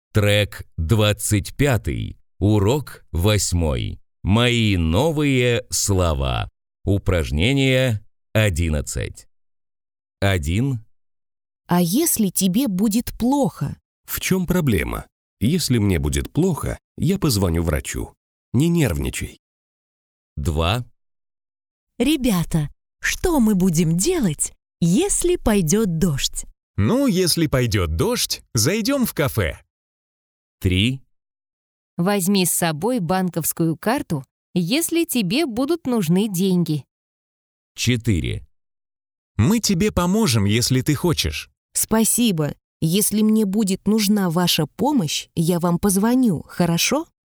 Трек 25. Урок 8. Мои новые слова. Упражнение 11. 1. А если тебе будет плохо? В чем проблема? Если мне будет плохо, я позвоню врачу. Не нервничай. 2. Ребята, что мы будем делать, если пойдет дождь? Ну, если пойдет дождь, зайдем в кафе. 3. Возьми с собой банковскую карту, если тебе будут нужны деньги. 4. Мы тебе поможем, если ты хочешь. Спасибо. Если мне будет нужна ваша помощь, я вам позвоню, хорошо?